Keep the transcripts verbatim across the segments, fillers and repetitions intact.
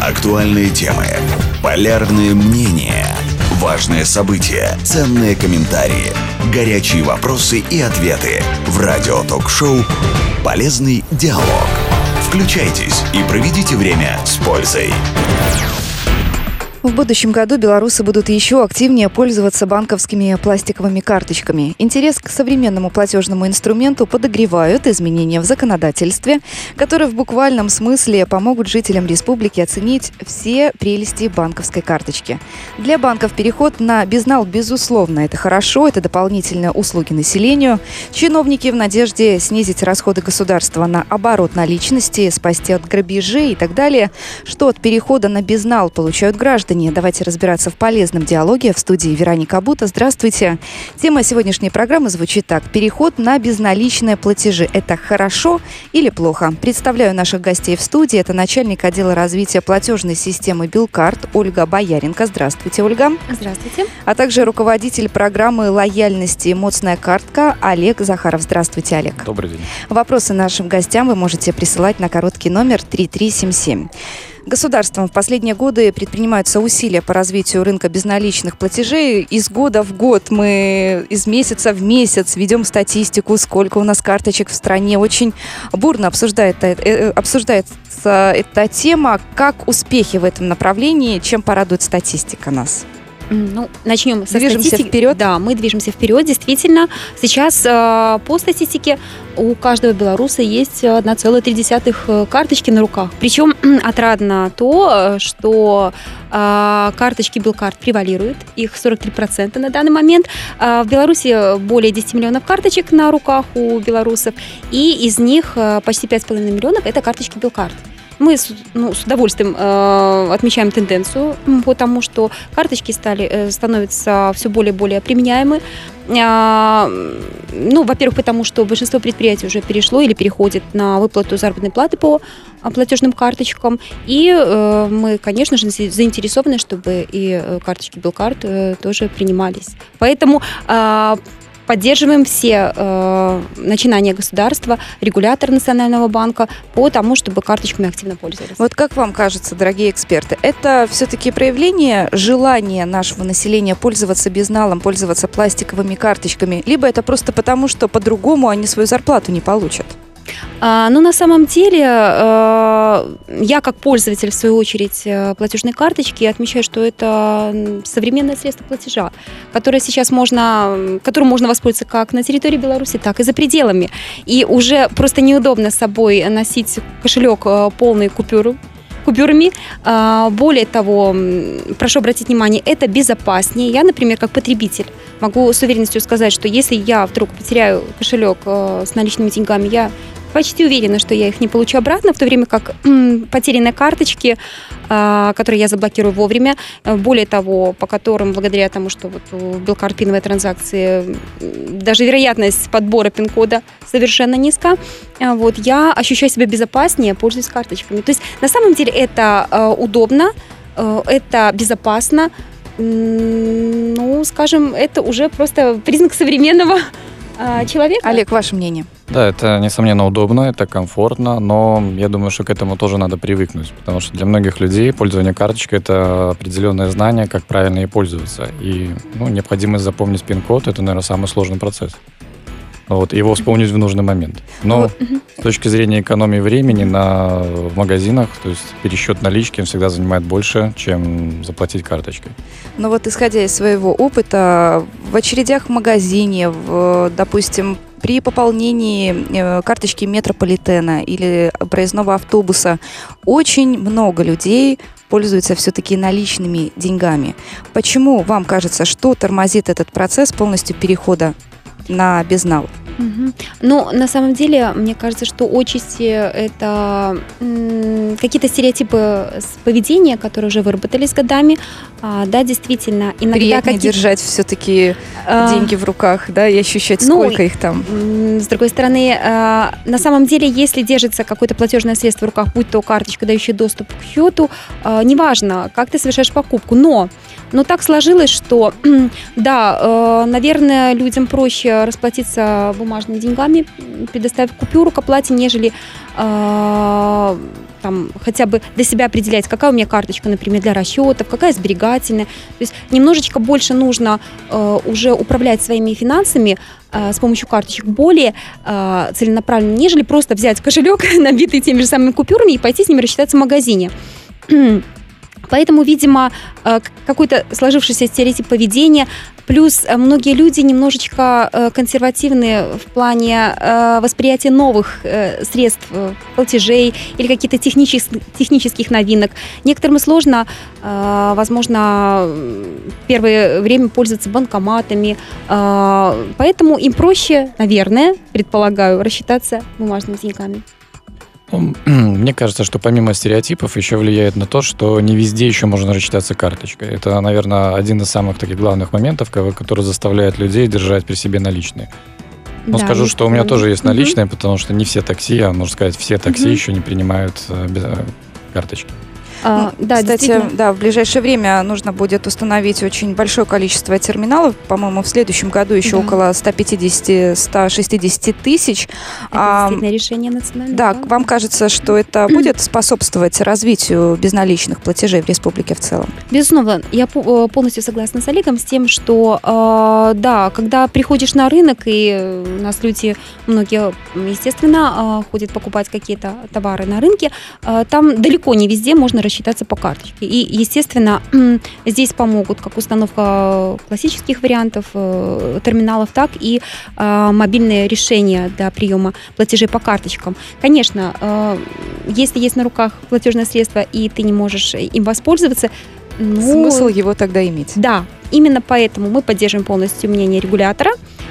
Актуальные темы, полярные мнения, важные события, ценные комментарии, горячие вопросы и ответы в радио-ток-шоу «Полезный диалог». Включайтесь и проведите время с пользой. В будущем году белорусы будут еще активнее пользоваться банковскими пластиковыми карточками. Интерес к современному платежному инструменту подогревают изменения в законодательстве, которые в буквальном смысле помогут жителям республики оценить все прелести банковской карточки. Для банков переход на безнал, безусловно, это хорошо, это дополнительные услуги населению. Чиновники в надежде снизить расходы государства на оборот наличности, спасти от грабежей и так далее, что от перехода на безнал получают граждане. Давайте разбираться в полезном диалоге. В студии Вероника Бута. Здравствуйте. Тема сегодняшней программы звучит так. Переход на безналичные платежи. Это хорошо или плохо? Представляю наших гостей в студии. Это начальник отдела развития платежной системы Билкарт Ольга Бояренко. Здравствуйте, Ольга. Здравствуйте. А также руководитель программы лояльности «Эмоциональная картка» Олег Захаров. Здравствуйте, Олег. Добрый день. Вопросы нашим гостям вы можете присылать на короткий номер три три семь семь. Государством в последние годы предпринимаются усилия по развитию рынка безналичных платежей. Из года в год мы из месяца в месяц ведем статистику, сколько у нас карточек в стране. Очень бурно обсуждает, обсуждается эта тема. Как успехи в этом направлении? Чем порадует статистика нас? Ну, начнем со Движемся статистики. вперед? Да, мы движемся вперед. Действительно, сейчас э, по статистике у каждого белоруса есть одна целая три десятых карточки на руках. Причем отрадно то, что э, карточки Билкарт превалируют. Их сорок три процента на данный момент. Э, в Беларуси более десять миллионов карточек на руках у белорусов. И из них э, почти пять с половиной миллионов – это карточки Билкарт. Мы с, ну, с удовольствием э, отмечаем тенденцию, потому что карточки стали, э, становятся все более и более применяемы. Э, ну, во-первых, потому что большинство предприятий уже перешло или переходит на выплату заработной платы по платежным карточкам. И э, мы, конечно же, заинтересованы, чтобы и карточки Билкарт э, тоже принимались. Поэтому э, поддерживаем все э, начинания государства, регулятор Национального банка по тому, чтобы карточками активно пользовались. Вот как вам кажется, дорогие эксперты, это все-таки проявление желания нашего населения пользоваться безналом, пользоваться пластиковыми карточками, либо это просто потому, что по-другому они свою зарплату не получат? А, ну, на самом деле, э, я как пользователь, в свою очередь, платежной карточки отмечаю, что это современное средство платежа, которое сейчас можно, которым можно воспользоваться как на территории Беларуси, так и за пределами. И уже просто неудобно с собой носить кошелек полный купюр, купюрами. Более того, прошу обратить внимание, это безопаснее. Я, например, как потребитель, могу с уверенностью сказать, что если я вдруг потеряю кошелек с наличными деньгами, я почти уверена, что я их не получу обратно, в то время как потерянные карточки, которые я заблокирую вовремя, более того, по которым, благодаря тому, что вот у Билкарт пиновой транзакции даже вероятность подбора пин-кода совершенно низка, вот, я ощущаю себя безопаснее, пользуясь карточками. То есть, на самом деле, это удобно, это безопасно, ну, скажем, это уже просто признак современного человека. Олег, ваше мнение? Да, это, несомненно, удобно, это комфортно, но я думаю, что к этому тоже надо привыкнуть, потому что для многих людей пользование карточкой – это определенное знание, как правильно ей пользоваться. И ну, необходимость запомнить пин-код – это, наверное, самый сложный процесс. Вот, его вспомнить в нужный момент. Но с точки зрения экономии времени на, в магазинах, то есть пересчет налички он всегда занимает больше, чем заплатить карточкой. Но вот исходя из своего опыта, в очередях в магазине, в, допустим, при пополнении карточки метрополитена или проездного автобуса очень много людей пользуются все-таки наличными деньгами. Почему вам кажется, что тормозит этот процесс полностью перехода на безнал? Угу. Ну, на самом деле, мне кажется, что отчасти это м, какие-то стереотипы поведения, которые уже выработались годами. А, да, действительно. Иногда приятнее какие... держать все-таки а... деньги в руках, да, и ощущать, ну, сколько их там. С другой стороны, а, на самом деле, если держится какое-то платежное средство в руках, будь то карточка, дающая доступ к счету, а, неважно, как ты совершаешь покупку, но Но так сложилось, что, да, наверное, людям проще расплатиться бумажными деньгами, предоставив купюру к оплате, нежели там хотя бы для себя определять, какая у меня карточка, например, для расчетов, какая сберегательная. То есть немножечко больше нужно э, уже управлять своими финансами э, с помощью карточек более э, целенаправленно, нежели просто взять кошелек, набитый теми же самыми купюрами, и пойти с ними рассчитаться в магазине. Поэтому, видимо, какой-то сложившийся стереотип поведения, плюс многие люди немножечко консервативны в плане восприятия новых средств платежей или каких-то технических, технических новинок. Некоторым сложно, возможно, первое время пользоваться банкоматами, поэтому им проще, наверное, предполагаю, рассчитаться бумажными деньгами. Мне кажется, что помимо стереотипов еще влияет на то, что не везде еще можно рассчитаться карточкой. Это, наверное, один из самых таких главных моментов, который заставляет людей держать при себе наличные. Но да, скажу, что у меня тоже есть наличные, угу. потому что не все такси, а можно сказать, все такси угу. еще не принимают карточки. А, ну, да, кстати, да, в ближайшее время нужно будет установить очень большое количество терминалов. По-моему, в следующем году еще да. около сто пятьдесят - сто шестьдесят тысяч. Это а, действительно решение национального. Да, банка. Вам кажется, что это будет способствовать развитию безналичных платежей в республике в целом? Безусловно, я полностью согласна с Олегом с тем, что э, да, когда приходишь на рынок, и у нас люди, многие, естественно, э, ходят покупать какие-то товары на рынке, э, там далеко не везде можно рассчитаться считаться по карточке. И, естественно, здесь помогут как установка классических вариантов э, терминалов, так и э, мобильные решения для приема платежей по карточкам. Конечно, э, если есть на руках платежное средство, и ты не можешь им воспользоваться, ну, смысл его тогда иметь. Да, именно поэтому мы поддерживаем полностью мнение регулятора.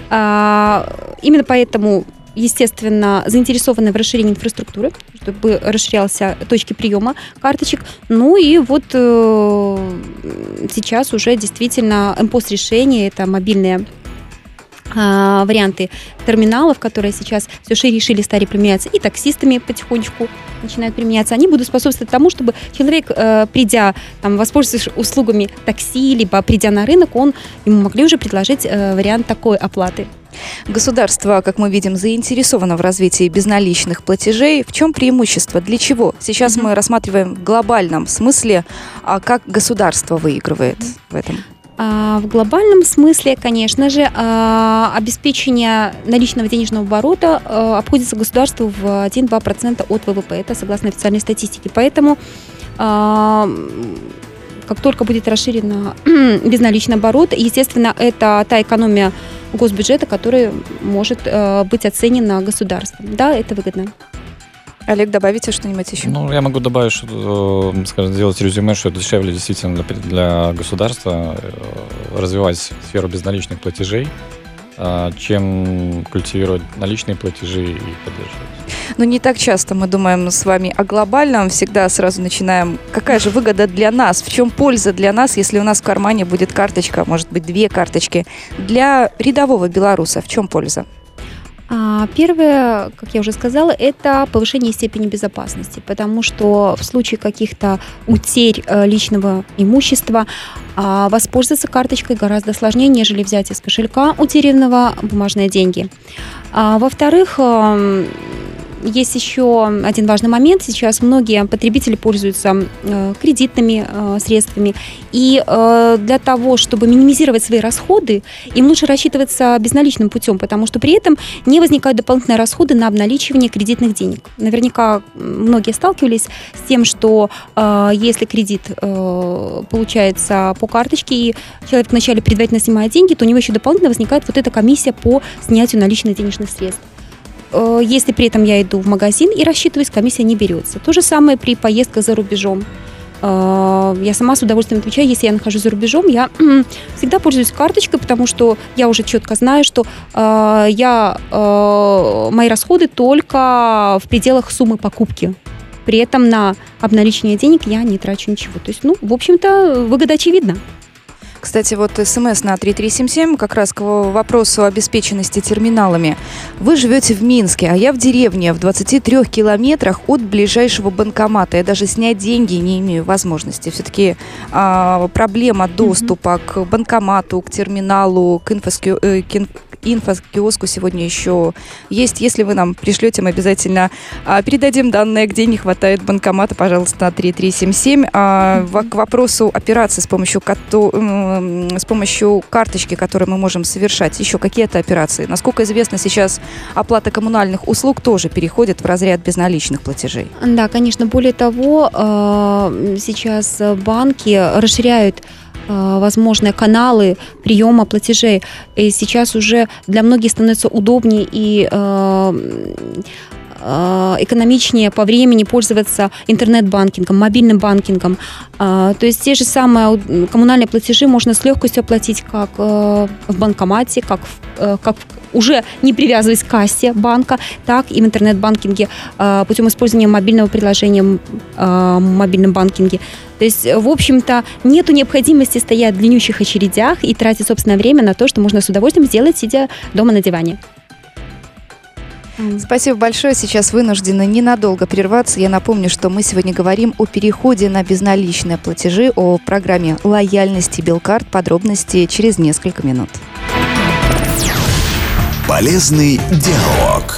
Э, именно поэтому естественно, заинтересованы в расширении инфраструктуры, чтобы расширялся точки приема карточек. Ну и вот э, сейчас уже действительно эм пос-решения, это мобильные э, варианты терминалов, которые сейчас все шире и шире стали применяться, и таксистами потихонечку начинают применяться. Они будут способствовать тому, чтобы человек, э, придя, там, воспользовавшись услугами такси, либо придя на рынок, он, ему могли уже предложить э, вариант такой оплаты. Государство, как мы видим, заинтересовано в развитии безналичных платежей. В чем преимущество? Для чего? Сейчас mm-hmm. мы рассматриваем в глобальном смысле, а как государство выигрывает mm-hmm. в этом. В глобальном смысле, конечно же, обеспечение наличного денежного оборота обходится государству в один-два процента от вэ вэ пэ. Это согласно официальной статистике. Поэтому как только будет расширен безналичный оборот, естественно, это та экономия госбюджета, которая может быть оценена государством. Да, это выгодно. Олег, добавите что-нибудь еще? Ну, я могу добавить, что, скажем, сделать резюме, что это дешевле действительно для, для государства развивать сферу безналичных платежей, чем культивировать наличные платежи и поддерживать. Но не так часто мы думаем с вами о глобальном, всегда сразу начинаем, какая же выгода для нас, в чем польза для нас, если у нас в кармане будет карточка, может быть, две карточки. Для рядового белоруса в чем польза? Первое, как я уже сказала, это повышение степени безопасности, потому что в случае каких-то утерь личного имущества воспользоваться карточкой гораздо сложнее, нежели взять из кошелька утерянного бумажные деньги. Во-вторых, есть еще один важный момент. Сейчас многие потребители пользуются э, кредитными э, средствами. И э, для того, чтобы минимизировать свои расходы, им лучше рассчитываться безналичным путем, потому что при этом не возникают дополнительные расходы на обналичивание кредитных денег. Наверняка многие сталкивались с тем, что э, если кредит э, получается по карточке, и человек вначале предварительно снимает деньги, то у него еще дополнительно возникает вот эта комиссия по снятию наличных денежных средств. Если при этом я иду в магазин и рассчитываюсь, комиссия не берется. То же самое при поездках за рубежом. Я сама с удовольствием отвечаю, если я нахожусь за рубежом, я всегда пользуюсь карточкой, потому что я уже четко знаю, что я, мои расходы только в пределах суммы покупки. При этом на обналичивание денег я не трачу ничего. То есть, ну, в общем-то, выгода очевидна. Кстати, вот смс на три три семь семь как раз к вопросу обеспеченности терминалами. Вы живете в Минске, а я в деревне, в двадцати трёх километрах от ближайшего банкомата. Я даже снять деньги не имею возможности. Все-таки а, проблема доступа mm-hmm. к банкомату, к терминалу, к, инфоске... к инфокиоску сегодня еще есть. Если вы нам пришлете, мы обязательно а, передадим данные, где не хватает банкомата, пожалуйста, на три три семь семь. А, к вопросу операции с помощью, кото, с помощью карточки, которую мы можем совершать. Еще какие-то операции. Насколько известно, сейчас оплата коммунальных услуг тоже переходит в разряд безналичных платежей. Да, конечно. Более того, сейчас банки расширяют возможные каналы приема платежей. И сейчас уже для многих становится удобнее и экономичнее по времени пользоваться интернет-банкингом, мобильным банкингом. То есть те же самые коммунальные платежи можно с легкостью оплатить как в банкомате, как, в, как уже не привязываясь к кассе банка, так и в интернет-банкинге путем использования мобильного приложения в мобильном банкинге. То есть, в общем-то, нету необходимости стоять в длиннющих очередях и тратить собственное время на то, что можно с удовольствием сделать, сидя дома на диване. Спасибо большое. Сейчас вынуждены ненадолго прерваться. Я напомню, что мы сегодня говорим о переходе на безналичные платежи, о программе лояльности Белкарт. Подробности через несколько минут. Полезный диалог.